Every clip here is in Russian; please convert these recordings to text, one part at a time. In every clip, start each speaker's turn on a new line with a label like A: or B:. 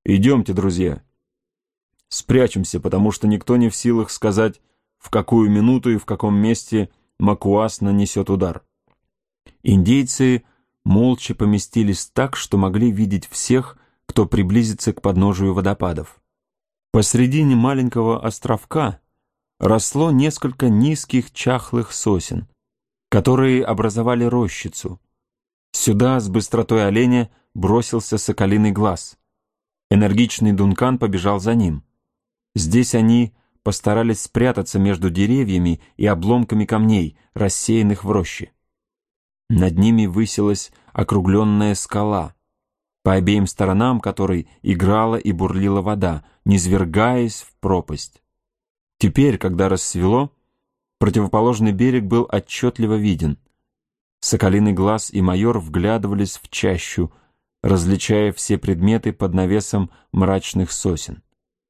A: Идемте, друзья. Спрячемся, потому что никто не в силах сказать, в какую минуту и в каком месте Макуас нанесет удар. Индейцы молча поместились так, что могли видеть всех, кто приблизится к подножию водопадов. Посредине маленького островка росло несколько низких чахлых сосен, которые образовали рощицу. Сюда с быстротой оленя бросился Соколиный Глаз. Энергичный Дункан побежал за ним. Здесь они постарались спрятаться между деревьями и обломками камней, рассеянных в роще. Над ними высилась округленная скала, по обеим сторонам которой играла и бурлила вода, низвергаясь в пропасть. Теперь, когда рассвело, противоположный берег был отчетливо виден. Соколиный Глаз и майор вглядывались в чащу, различая все предметы под навесом мрачных сосен.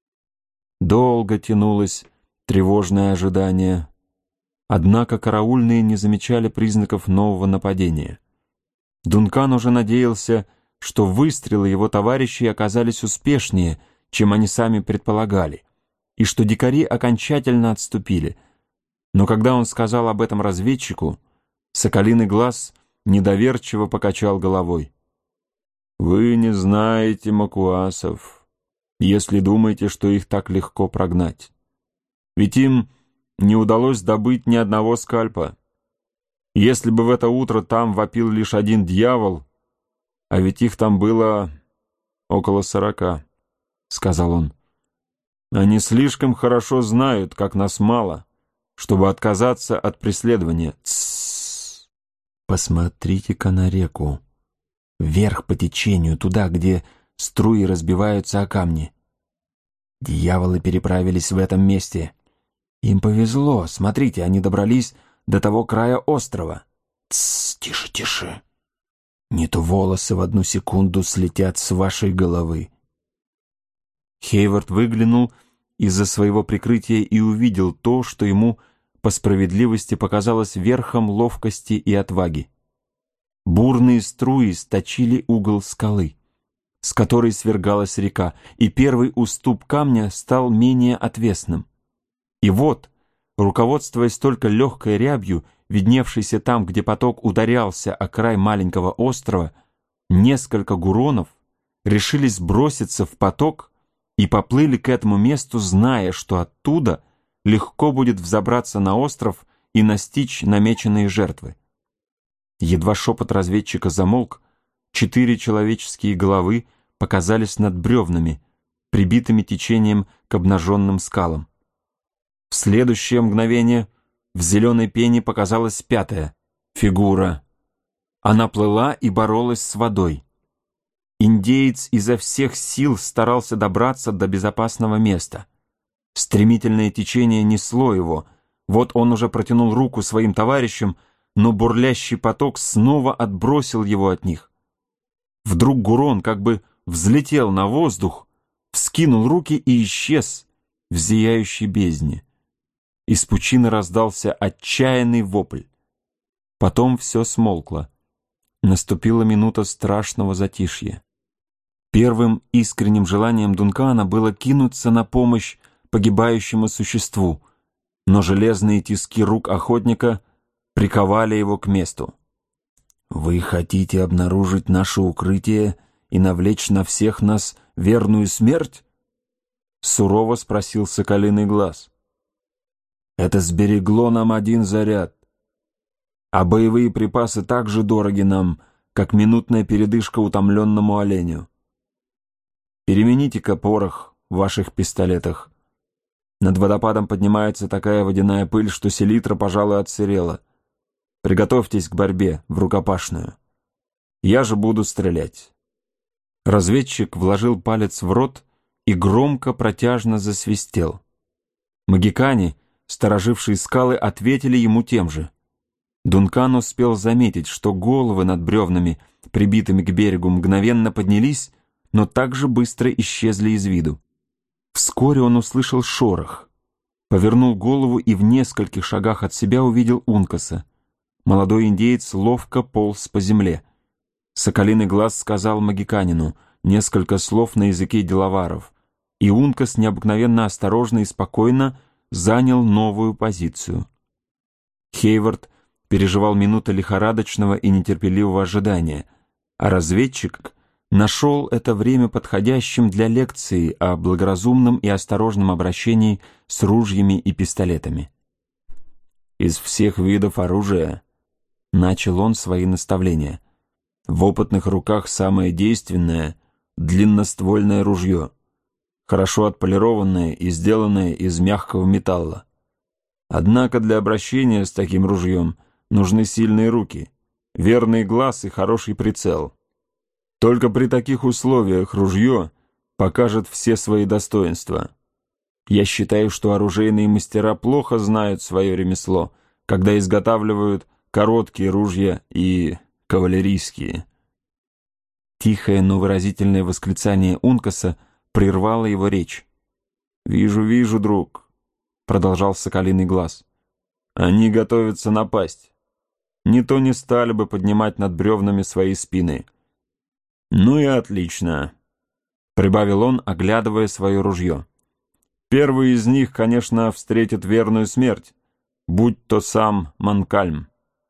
A: Долго тянулось тревожное ожидание, однако караульные не замечали признаков нового нападения. Дункан уже надеялся, что выстрелы его товарищей оказались успешнее, чем они сами предполагали, и что дикари окончательно отступили. Но когда он сказал об этом разведчику, Соколиный Глаз недоверчиво покачал головой. «Вы не знаете макуасов, если думаете, что их так легко прогнать. Ведь им не удалось добыть ни одного скальпа. Если бы в это утро там вопил лишь один дьявол, а ведь их там было около 40, — сказал он. Они слишком хорошо знают, как нас мало, чтобы отказаться от преследования. Тссс! Посмотрите-ка на реку. Вверх по течению, туда, где струи разбиваются о камни. Дьяволы переправились в этом месте. Им повезло. Смотрите, они добрались до того края острова. Тссс, тише, тише. Не то волосы в одну секунду слетят с вашей головы. Хейвард выглянул из-за своего прикрытия и увидел то, что ему по справедливости показалось верхом ловкости и отваги. Бурные струи сточили угол скалы, с которой свергалась река, и первый уступ камня стал менее отвесным. И вот, руководствуясь только легкой рябью, видневшейся там, где поток ударялся о край маленького острова, несколько гуронов решились броситься в поток и поплыли к этому месту, зная, что оттуда легко будет взобраться на остров и настичь намеченные жертвы. Едва шепот разведчика замолк, 4 человеческие головы показались над бревнами, прибитыми течением к обнаженным скалам. В следующее мгновение в зеленой пене показалась 5-я фигура. Она плыла и боролась с водой. Индеец изо всех сил старался добраться до безопасного места. Стремительное течение несло его. Вот он уже протянул руку своим товарищам, но бурлящий поток снова отбросил его от них. Вдруг Гурон как бы взлетел на воздух, вскинул руки и исчез в зияющей бездне. Из пучины раздался отчаянный вопль. Потом все смолкло. Наступила минута страшного затишья. Первым искренним желанием Дункана было кинуться на помощь погибающему существу, но железные тиски рук охотника приковали его к месту. «Вы хотите обнаружить наше укрытие и навлечь на всех нас верную смерть?» — сурово спросил Соколиный Глаз. «Это сберегло нам один заряд, а боевые припасы так же дороги нам, как минутная передышка утомленному оленю. Перемените-ка порох в ваших пистолетах. Над водопадом поднимается такая водяная пыль, что селитра, пожалуй, отсырела. Приготовьтесь к борьбе в рукопашную. Я же буду стрелять». Разведчик вложил палец в рот и громко протяжно засвистел. Магикане, сторожившие скалы, ответили ему тем же. Дункан успел заметить, что головы над бревнами, прибитыми к берегу, мгновенно поднялись, но также быстро исчезли из виду. Вскоре он услышал шорох, повернул голову и в нескольких шагах от себя увидел Ункаса. Молодой индеец ловко полз по земле. Соколиный Глаз сказал магиканину: несколько слов на языке деловаров, и Ункас необыкновенно осторожно и спокойно занял новую позицию. Хейвард переживал минуты лихорадочного и нетерпеливого ожидания, а разведчик нашел это время подходящим для лекции о благоразумном и осторожном обращении с ружьями и пистолетами. «Из всех видов оружия», — начал он свои наставления, — «в опытных руках самое действенное — длинноствольное ружье, хорошо отполированное и сделанное из мягкого металла. Однако для обращения с таким ружьем нужны сильные руки, верный глаз и хороший прицел. Только при таких условиях ружье покажет все свои достоинства. Я считаю, что оружейные мастера плохо знают свое ремесло, когда изготавливают короткие ружья и кавалерийские». Тихое, но выразительное восклицание Ункаса прервало его речь. «Вижу, вижу, друг», — продолжал Соколиный Глаз. «Они готовятся напасть. Не то не стали бы поднимать над бревнами свои спины». «Ну и отлично», — прибавил он, оглядывая свое ружье. «Первый из них, конечно, встретит верную смерть, будь то сам Манкальм».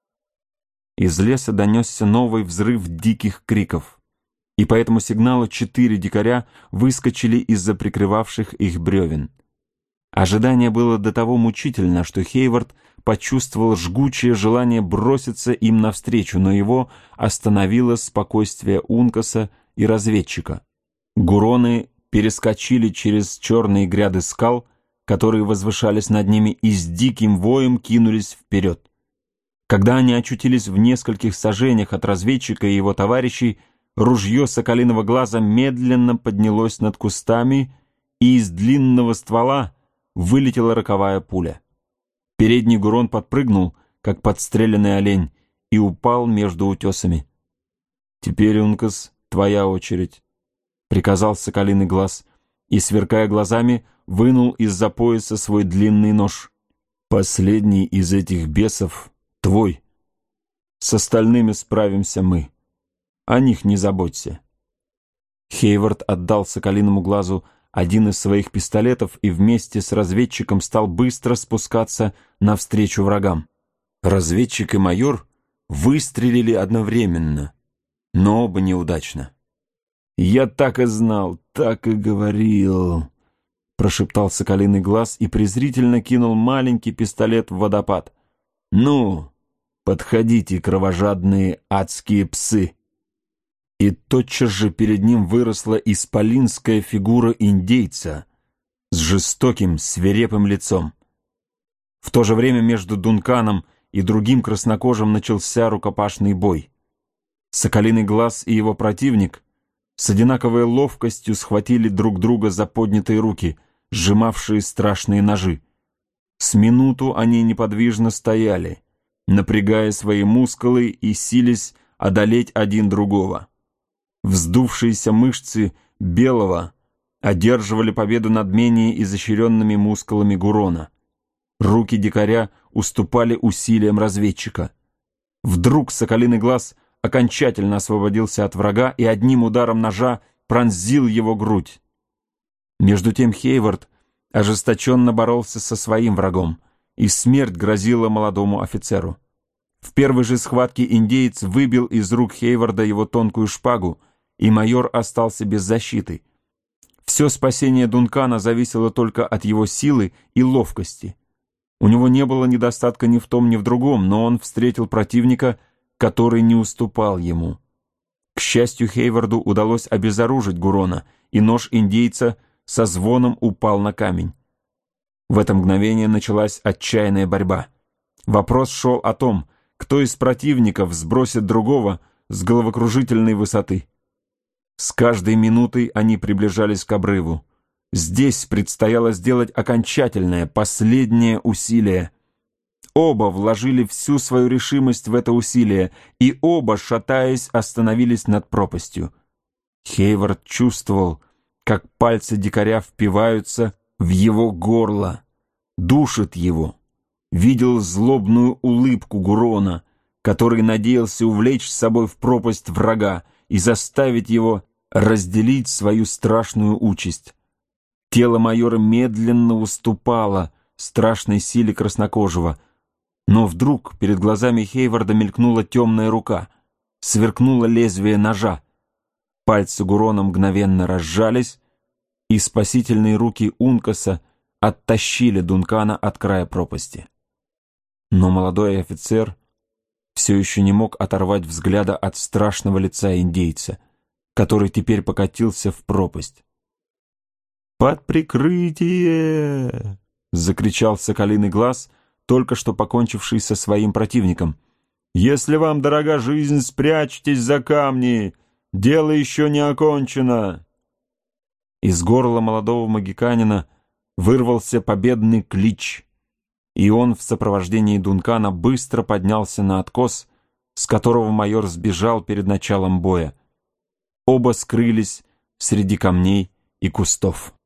A: Из леса донесся новый взрыв диких криков, и по этому сигналу 4 дикаря выскочили из-за прикрывавших их бревен. Ожидание было до того мучительно, что Хейвард почувствовал жгучее желание броситься им навстречу, но его остановило спокойствие Ункаса и разведчика. Гуроны перескочили через черные гряды скал, которые возвышались над ними, и с диким воем кинулись вперед. Когда они очутились в нескольких сажениях от разведчика и его товарищей, ружье Соколиного Глаза медленно поднялось над кустами, и из длинного ствола вылетела роковая пуля. Передний Гурон подпрыгнул, как подстреленный олень, и упал между утесами. «Теперь, Ункас, твоя очередь», — приказал Соколиный Глаз, и, сверкая глазами, вынул из-за пояса свой длинный нож. «Последний из этих бесов твой. С остальными справимся мы. О них не заботься». Хейвард отдал Соколиному Глазу один из своих пистолетов и вместе с разведчиком стал быстро спускаться навстречу врагам. Разведчик и майор выстрелили одновременно, но оба неудачно. «Я так и знал, так и говорил», — прошептал Соколиный Глаз и презрительно кинул маленький пистолет в водопад. «Ну, подходите, кровожадные адские псы!» И тотчас же перед ним выросла исполинская фигура индейца с жестоким, свирепым лицом. В то же время между Дунканом и другим краснокожим начался рукопашный бой. Соколиный Глаз и его противник с одинаковой ловкостью схватили друг друга за поднятые руки, сжимавшие страшные ножи. С минуту они неподвижно стояли, напрягая свои мускулы и силясь одолеть один другого. Вздувшиеся мышцы Белого одерживали победу над менее изощренными мускулами Гурона. Руки дикаря уступали усилиям разведчика. Вдруг Соколиный Глаз окончательно освободился от врага и одним ударом ножа пронзил его грудь. Между тем Хейвард ожесточенно боролся со своим врагом, и смерть грозила молодому офицеру. В первой же схватке индеец выбил из рук Хейварда его тонкую шпагу, и майор остался без защиты. Все спасение Дункана зависело только от его силы и ловкости. У него не было недостатка ни в том, ни в другом, но он встретил противника, который не уступал ему. К счастью, Хейварду удалось обезоружить Гурона, и нож индейца со звоном упал на камень. В это мгновение началась отчаянная борьба. Вопрос шел о том, кто из противников сбросит другого с головокружительной высоты. С каждой минутой они приближались к обрыву. Здесь предстояло сделать окончательное, последнее усилие. Оба вложили всю свою решимость в это усилие, и оба, шатаясь, остановились над пропастью. Хейвард чувствовал, как пальцы дикаря впиваются в его горло, душат его. Видел злобную улыбку Гурона, который надеялся увлечь с собой в пропасть врага и заставить его разделить свою страшную участь. Тело майора медленно уступало страшной силе краснокожего, но вдруг перед глазами Хейварда мелькнула темная рука, сверкнуло лезвие ножа. Пальцы Гурона мгновенно разжались, и спасительные руки Ункаса оттащили Дункана от края пропасти. Но молодой офицер все еще не мог оторвать взгляда от страшного лица индейца, который теперь покатился в пропасть. «Под прикрытие!» — закричал Соколиный Глаз, только что покончивший со своим противником. «Если вам дорога жизнь, спрячьтесь за камни! Дело еще не окончено!» Из горла молодого магиканина вырвался победный клич, и он в сопровождении Дункана быстро поднялся на откос, с которого майор сбежал перед началом боя. Оба скрылись среди камней и кустов.